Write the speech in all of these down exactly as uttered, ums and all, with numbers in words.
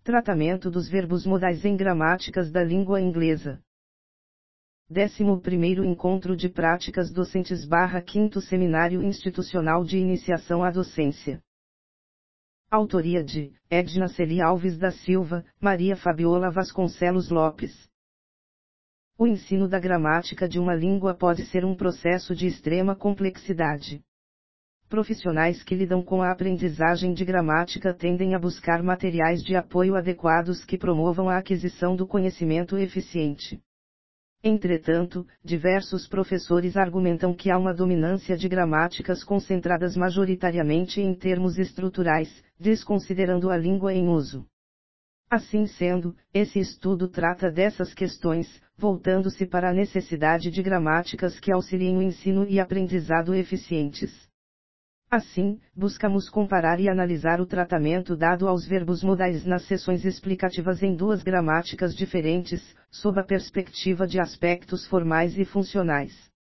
Tratamento dos verbos modais em gramáticas da língua inglesa. décimo primeiro Encontro de Práticas Docentes barra quinto Seminário Institucional de Iniciação à Docência. Autoria de Edna Celi Alves da Silva, Maria Fabiola Vasconcelos Lopes. O ensino da gramática de uma língua pode ser um processo de extrema complexidade. Profissionais que lidam com a aprendizagem de gramática tendem a buscar materiais de apoio adequados que promovam a aquisição do conhecimento eficiente. Entretanto, diversos professores argumentam que há uma dominância de gramáticas concentradas majoritariamente em termos estruturais, desconsiderando a língua em uso. Assim sendo, esse estudo trata dessas questões, voltando-se para a necessidade de gramáticas que auxiliem o ensino e aprendizado eficientes. Assim, buscamos comparar e analisar o tratamento dado aos verbos modais nas seções explicativas em duas gramáticas diferentes, sob a perspectiva de aspectos formais e funcionais.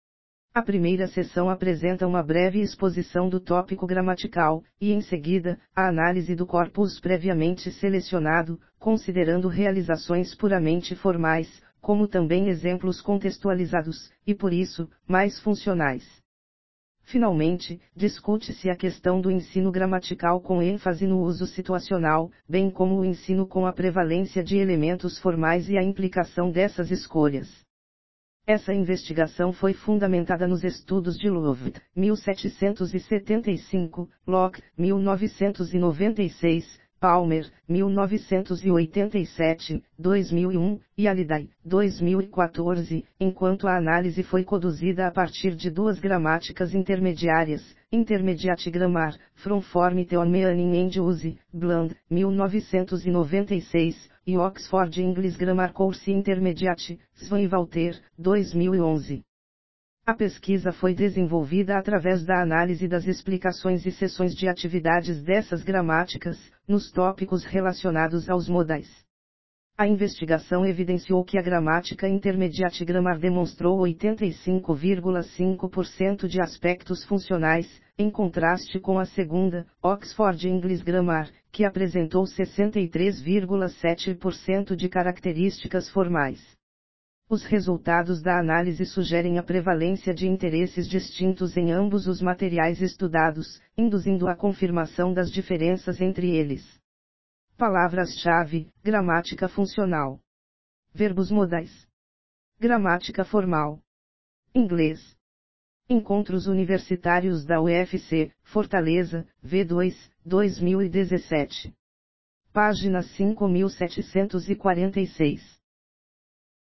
A primeira seção apresenta uma breve exposição do tópico gramatical, e em seguida, a análise do corpus previamente selecionado, considerando realizações puramente formais, como também exemplos contextualizados, e por isso, mais funcionais. Finalmente, discute-se a questão do ensino gramatical com ênfase no uso situacional, bem como o ensino com a prevalência de elementos formais e a implicação dessas escolhas. Essa investigação foi fundamentada nos estudos de Love, mil setecentos e setenta e cinco, Locke, mil novecentos e noventa e seis, Palmer, mil novecentos e oitenta e sete, dois mil e um, e Halliday, dois mil e quatorze, enquanto a análise foi conduzida a partir de duas gramáticas intermediárias, Intermediate Grammar, From Form to Meaning and Use, Bland, mil novecentos e noventa e seis, e Oxford English Grammar Course Intermediate, Swan e Walter, dois mil e onze. A pesquisa foi desenvolvida através da análise das explicações e seções de atividades dessas gramáticas, nos tópicos relacionados aos modais. A investigação evidenciou que a gramática Intermediate Grammar demonstrou oitenta e cinco vírgula cinco por cento de aspectos funcionais, em contraste com a segunda, Oxford English Grammar, que apresentou sessenta e três vírgula sete por cento de características formais. Os resultados da análise sugerem a prevalência de interesses distintos em ambos os materiais estudados, induzindo a confirmação das diferenças entre eles. Palavras-chave: gramática funcional. Verbos modais. Gramática formal. Inglês. Encontros Universitários da U F C, Fortaleza, V dois, dois mil e dezessete. Página cinco mil setecentos e quarenta e seis.